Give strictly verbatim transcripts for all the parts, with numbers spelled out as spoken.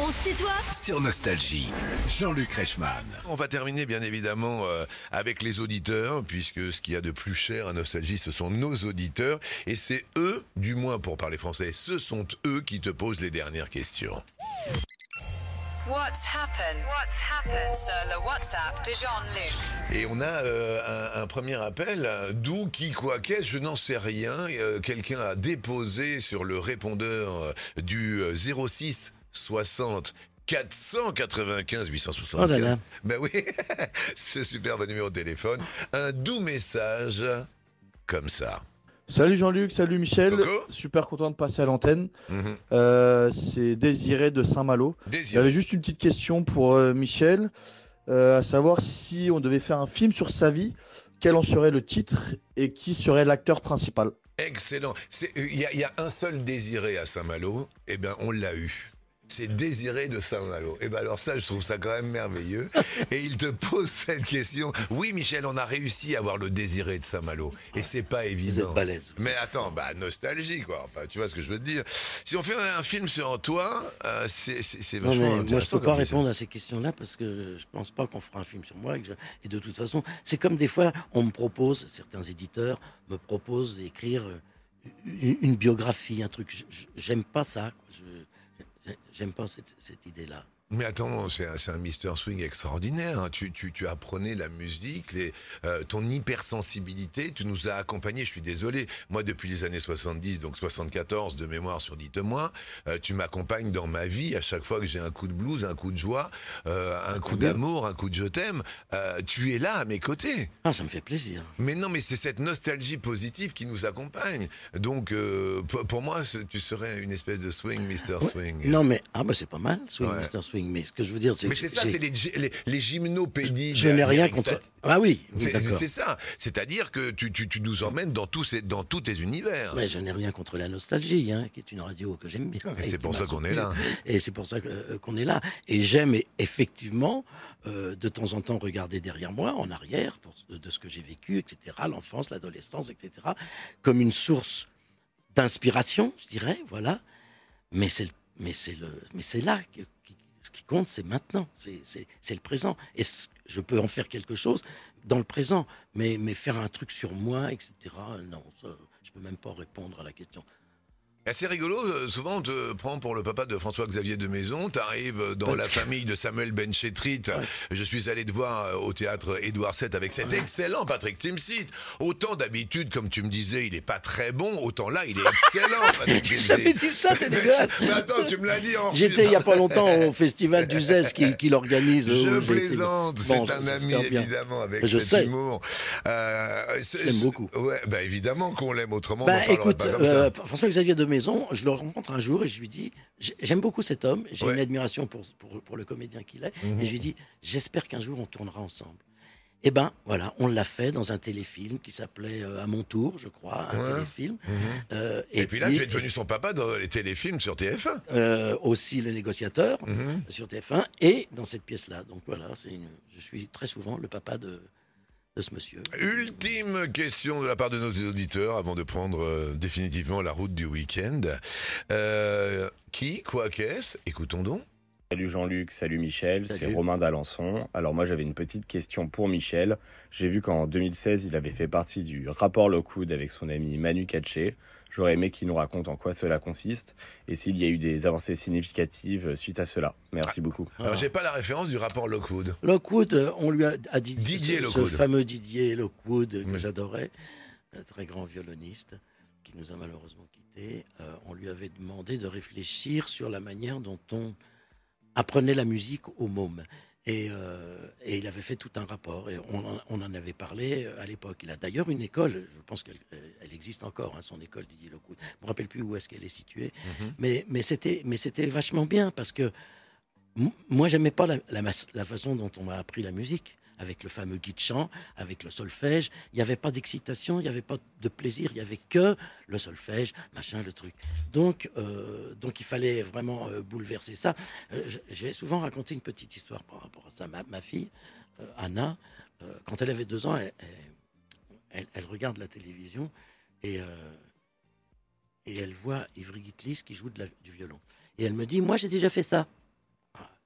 On se tutoie Sur Nostalgie, Jean-Luc Reichmann. On va terminer bien évidemment euh, avec les auditeurs, puisque ce qu'il y a de plus cher à Nostalgie, ce sont nos auditeurs. Et c'est eux, du moins pour parler français, ce sont eux qui te posent les dernières questions. What's happened? What's happened? Sur le WhatsApp de Jean-Luc. Et on a euh, un, un premier appel, d'où, qui, quoi, qu'est-ce, je n'en sais rien. Euh, quelqu'un a déposé sur le répondeur euh, du euh, zéro six soixante quatre cent quatre-vingt-quinze huit cent soixante-quinze. Oh là là. Ben oui, ce superbe numéro de téléphone. Un doux message comme ça. Salut Jean-Luc, salut Michel, Coucou. super content de passer à l'antenne. Mhm. Euh, c'est Désiré de Saint-Malo. Désiré. J'avais juste une petite question pour euh, Michel, euh, à savoir si on devait faire un film sur sa vie, quel en serait le titre et qui serait l'acteur principal. Excellent. Il y, y a un seul Désiré à Saint-Malo, et bien on l'a eu. C'est Désiré de Saint-Malo. Et bien alors ça, je trouve ça quand même merveilleux. Et il te pose cette question. Oui, Michel, on a réussi à avoir le Désiré de Saint-Malo. Et c'est pas évident. Vous êtes balèze. Mais attends, bah nostalgie quoi. Enfin, tu vois ce que je veux te dire. Si on fait un, un film sur toi, euh, c'est, c'est, c'est Non, vachement mais moi, je intéressant peux pas comme question. répondre à ces questions-là parce que je pense pas qu'on fera un film sur moi. Et, que je- et de toute façon, c'est comme des fois, on me propose, certains éditeurs me proposent d'écrire euh, une, une biographie, un truc. Je- je- J'aime pas ça. quoi. Je- je- J'aime pas cette, cette idée-là. Mais attends, c'est un, c'est un mister Swing extraordinaire. hein. Tu, tu, tu apprenais la musique, les, euh, ton hypersensibilité, tu nous as accompagnés. Je suis désolé. Moi, depuis les années soixante-dix, donc soixante-quatorze de mémoire sur Dites-moi, euh, tu m'accompagnes dans ma vie à chaque fois que j'ai un coup de blues, un coup de joie, euh, un coup mieux. d'amour, un coup de je t'aime. Euh, tu es là à mes côtés. Ah, ça me fait plaisir. Mais non, mais c'est cette nostalgie positive qui nous accompagne. Donc, euh, pour, pour moi, c'est- tu serais une espèce de swing, mister Ouais. Swing. Non, mais ah bah c'est pas mal, Swing, Ouais. mister Swing. Mais ce que je veux dire, c'est Mais que c'est ça, j'ai- c'est les, gy- les, les gymnopédies. je n'ai rien d'Amérique contre. latine. Ah oui, oui, C'est, d'accord. c'est ça. C'est-à-dire que tu, tu, tu nous emmènes dans tous, ces, dans tous tes univers. Mais je n'ai rien contre la nostalgie, hein, qui est une radio que j'aime bien. Et c'est qui pour m'a ça qu'on soutenu. est là. Et c'est pour ça que, euh, qu'on est là. Et j'aime e- effectivement, euh, de temps en temps, regarder derrière moi, en arrière, pour, de, de ce que j'ai vécu, et cetera, l'enfance, l'adolescence, et cetera, comme une source d'inspiration, je dirais, voilà. Mais c'est, le- mais c'est, le, mais c'est là que, qui- ce qui compte, c'est maintenant, c'est, c'est, c'est le présent. Et ce- je peux en faire quelque chose dans le présent, mais, mais faire un truc sur moi, et cetera, non, ça, je peux même pas répondre à la question. Et c'est rigolo, euh, souvent on te prend pour le papa de François-Xavier de Maison, t'arrives dans Parce la que- famille de Samuel Benchetrit. Je suis allé te voir euh, au théâtre Édouard sept avec cet excellent Patrick Timsit. Autant d'habitude, comme tu me disais, il est pas très bon, autant là, il est excellent, Patrick J'ai jamais Timsit. dit ça, t'es dégueulasse. Mais attends, tu me l'as dit en J'étais il y a pas longtemps au festival du Zez qui, qui l'organise. où Je j'ai été- plaisante, Bon, c'est un ami j'espère bien. évidemment avec Je cet sais. humour. Euh, c'est- Je l'aime c'est- beaucoup. Ouais, bah évidemment qu'on l'aime, autrement on Bah, n'en parlerait écoute, pas comme euh, ça. François-Xavier de Maison, je le rencontre un jour et je lui dis, j'ai- j'aime beaucoup cet homme, j'ai Ouais. une admiration pour, pour, pour le comédien qu'il est, Mhm. et je lui dis, j'espère qu'un jour on tournera ensemble. Eh ben, voilà, on l'a fait dans un téléfilm qui s'appelait euh, À mon tour, je crois, un Ouais. téléfilm. Mhm. Euh, Et, puis là, tu es devenu son papa dans les téléfilms sur T F un. euh, aussi Le Négociateur Mhm. sur T F un et dans cette pièce-là. Donc voilà, c'est une, je suis très souvent le papa de, de ce monsieur. Ultime question de la part de nos auditeurs avant de prendre euh, définitivement la route du week-end. Euh, qui, quoi, qu'est-ce Écoutons donc. Salut Jean-Luc, salut Michel, Salut. c'est Romain d'Alençon. Alors moi j'avais une petite question pour Michel. J'ai vu qu'en deux mille seize il avait fait partie du rapport Lockwood avec son ami Manu Katché. J'aurais aimé qu'il nous raconte en quoi cela consiste et s'il y a eu des avancées significatives suite à cela. Merci beaucoup. Ah. Alors, j'ai pas la référence du rapport Lockwood. Lockwood, euh, on lui a, a dit Didier ce, Lockwood. ce fameux Didier Lockwood que Mm. j'adorais, un très grand violoniste qui nous a malheureusement quittés. Euh, on lui avait demandé de réfléchir sur la manière dont on apprenait la musique aux mômes. Et, euh, et il avait fait tout un rapport, et on en, on en avait parlé euh, à l'époque. Il a d'ailleurs une école, je pense qu'elle elle existe encore, hein, son école Didier Lockwood. Je ne me rappelle plus où est-ce qu'elle est située, Mhm. mais, mais, c'était, mais c'était vachement bien, parce que m- moi, j'aimais pas la, la, mas- la façon dont on m'a appris la musique, avec le fameux guide chant, avec le solfège. Il n'y avait pas d'excitation, il n'y avait pas de plaisir, il n'y avait que le solfège, machin, le truc. Donc, euh, donc il fallait vraiment euh, bouleverser ça. Euh, j- J'ai souvent raconté une petite histoire par rapport à ça. Ma, ma fille, euh, Anna, euh, quand elle avait deux ans, elle, elle, elle- elle regarde la télévision et, euh, et elle voit Ivry Guitlis qui joue de la- du violon. Et elle me dit, moi j'ai déjà fait ça.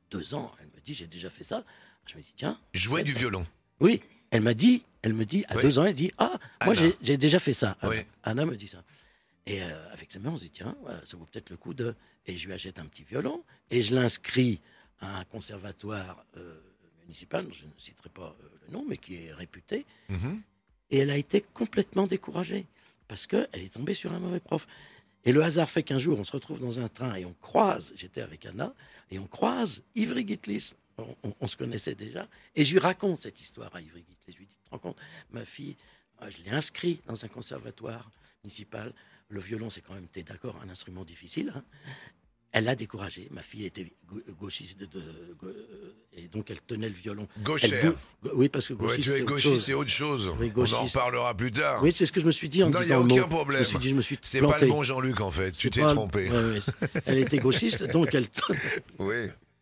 deux ans. Elle me dit, j'ai déjà fait ça. Je me dis, tiens. Jouer du violon. Oui, elle m'a dit, elle me dit, à Oui. deux ans, elle dit, ah, moi, Anna. j'ai, j'ai déjà fait ça. Anna, Oui. Anna me dit ça. Et euh, avec sa mère, on se dit, tiens, ouais, ça vaut peut-être le coup de... Et je lui achète un petit violon, et je l'inscris à un conservatoire euh, municipal, je ne citerai pas euh, le nom, mais qui est réputé. Mhm. Et elle a été complètement découragée, parce qu'elle est tombée sur un mauvais prof. Et le hasard fait qu'un jour, on se retrouve dans un train, et on croise, j'étais avec Anna, et on croise Ivry Guitlis. On, on- on se connaissait déjà, et je lui raconte cette histoire à Ivry Guitlis. Je lui dis, tu te rends compte, ma fille, euh, je l'ai inscrit dans un conservatoire municipal. Le violon, c'est quand même, t'es d'accord, un instrument difficile. Hein. Elle l'a découragée. Ma fille était gau- gauchiste, de, de- go- et donc elle tenait le violon. Elle Gauchère. bou- go- oui, parce que Ouais, gauchiste, tu es c'est autre gauchiste, chose. c'est autre chose. Oui, On en gauchiste. reparlera plus tard. Oui, c'est ce que je me suis dit en Non, il n'y disant a le mot. aucun problème. Je me suis dit, je me suis C'est planté. pas le bon Jean-Luc, en fait. Tu C'est t'es pas le- trompé. Ouais, ouais, c'est- elle était gauchiste, donc elle, Oui.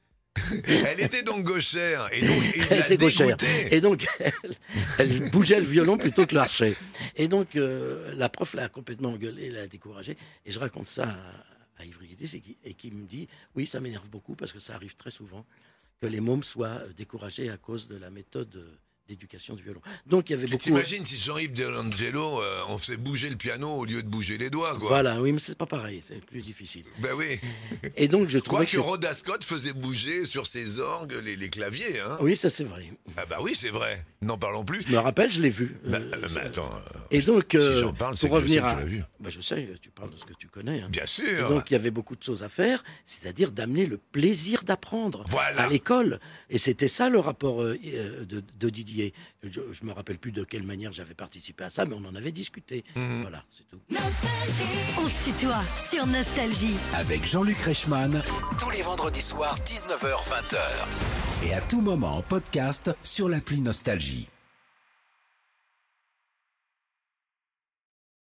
Elle était donc gauchère. Et donc, il elle l'a était gauchère. dégoûtée. Et donc, elle, elle bougeait le violon plutôt que l'archet. Et donc, euh, la prof l'a complètement engueulée, l'a découragée. Et je raconte ça à, à Ivry Guitlis et qui, et qui me dit, oui, ça m'énerve beaucoup parce que ça arrive très souvent que les mômes soient euh, découragés à cause de la méthode euh, d'éducation du violon. Donc, il y avait Tu beaucoup... t'imagines si Jean-Yves Delangelo, euh, on faisait bouger le piano au lieu de bouger les doigts, quoi. Voilà, oui, mais c'est pas pareil, c'est plus difficile. Ben oui. Et donc, je trouvais Quoique que... c'est- Rhoda Scott faisait bouger sur ses orgues les, les claviers, hein. Oui, ça c'est vrai. Ah bah oui, c'est vrai. N'en parlons plus. Je me rappelle, je l'ai vu. Bah, Euh, euh, mais ça- attends, euh, Et donc, si euh, j'en parle, c'est pour que je sais revenir que à... tu l'as vu. Bah, je sais, tu parles de ce que tu connais. hein. Bien Et sûr. donc, il y avait beaucoup de choses à faire, c'est-à-dire d'amener le plaisir d'apprendre Voilà. à l'école. Et c'était ça le rapport euh, euh, de, de Didier. Je ne me rappelle plus de quelle manière j'avais participé à ça, mais on en avait discuté. Mhm. Voilà, c'est tout. On se tutoie sur Nostalgie. Avec Jean-Luc Reichmann, tous les vendredis soirs, dix-neuf heures vingt. Et à tout moment en podcast sur l'appli Nostalgie.